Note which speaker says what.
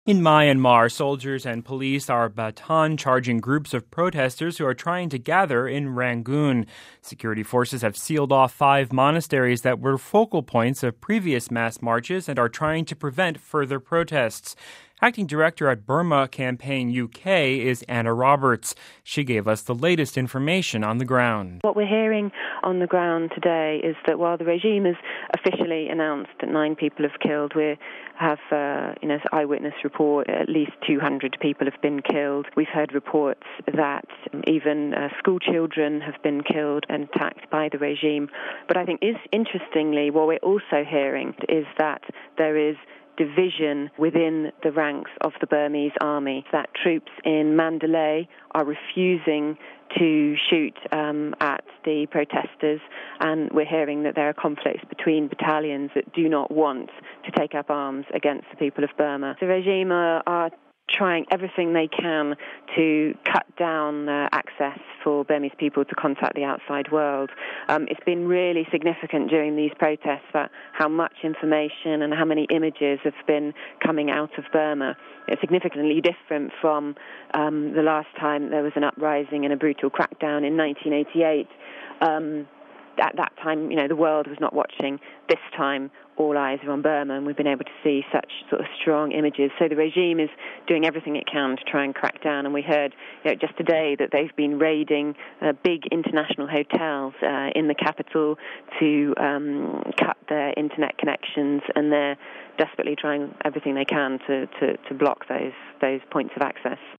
Speaker 1: In Myanmar, soldiers and police are baton charging groups of protesters who are trying to gather in Rangoon. Security forces have sealed off 5 monasteries that were focal points of previous mass marches and are trying to prevent further protests. Acting director at Burma Campaign UK is Anna Roberts. She gave us the latest information on the ground.
Speaker 2: What we're hearing on the ground today is that while the regime has officially announced that 9 people have killed, we have eyewitness report at least 200 people have been killed. We've heard reports that even school children have been killed and attacked by the regime. But I think interestingly, what we're also hearing is that there is division within the ranks of the Burmese army, that troops in Mandalay are refusing to shoot at the protesters, and we're hearing that there are conflicts between battalions that do not want to take up arms against the people of Burma. The regime are trying everything they can to cut down access for Burmese people to contact the outside world. It's been really significant during these protests about how much information and how many images have been coming out of Burma. It's significantly different from the last time there was an uprising and a brutal crackdown in 1988. At that time, the world was not watching. This time, all eyes are on Burma, and we've been able to see such sort of strong images. So the regime is doing everything it can to try and crack down. And we heard just today that they've been raiding big international hotels in the capital to cut their internet connections, and they're desperately trying everything they can to block those points of access.